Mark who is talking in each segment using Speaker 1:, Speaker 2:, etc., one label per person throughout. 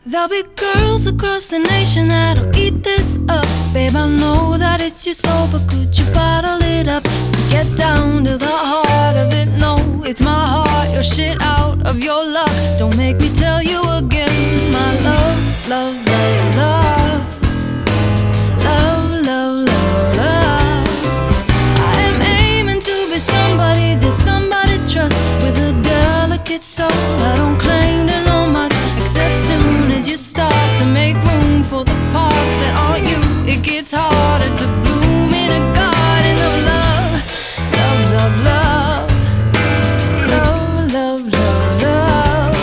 Speaker 1: There'll be girls across the nation that'll eat this up. Babe, I know that it's your soul, but could you bottle it up? Get down to the heart of it. No, it's my heart, your shit out of your luck. Don't make me tell you again. My love, love, love, love. Love, love, love, love. I am aiming to be somebody that somebody trusts, with a delicate soul. I don't claim to know much, except soon as you start to make room for the parts that aren't you, it gets harder to bloom in a garden of love. Love, love, love. Love, love, love, love.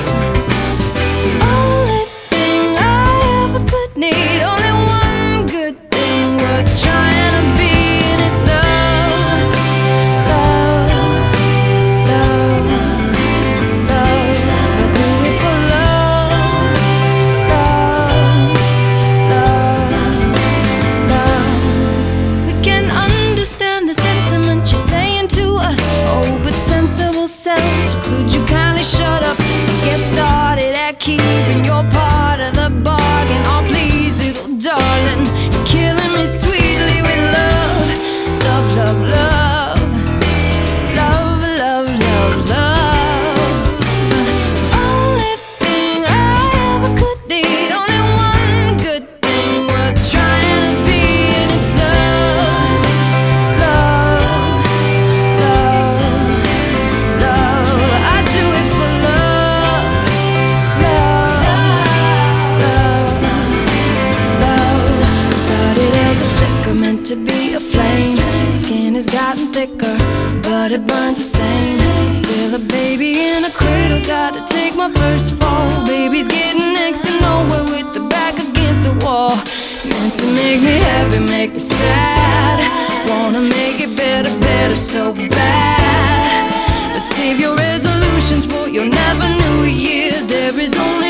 Speaker 1: Only thing I ever could need, only one good thing worth trying to be, and it's love. Love, love, love. I do it for love. Love, love. We can understand the sentiment you're saying to us. Oh, but sensible selves, could you kindly shut up and get started at keeping your part of the bargain? Oh, please, little darling, you're killing me sweetly with love. Love, love, love. Love, love, love, love. Only thing I ever could need, only one good thing worth trying to be, and it's love. Love, love, love. I do it for love. Love, love, love. Started as a flicker, meant to be a flame. Skin has gotten thicker, but it burns the same. Still a baby in a cradle, gotta take my first fall. Baby's getting next to nowhere with the back against the wall. Meant to make me happy, make me sad. Wanna make it better, better so bad. But save your resolutions for your never new year. There is only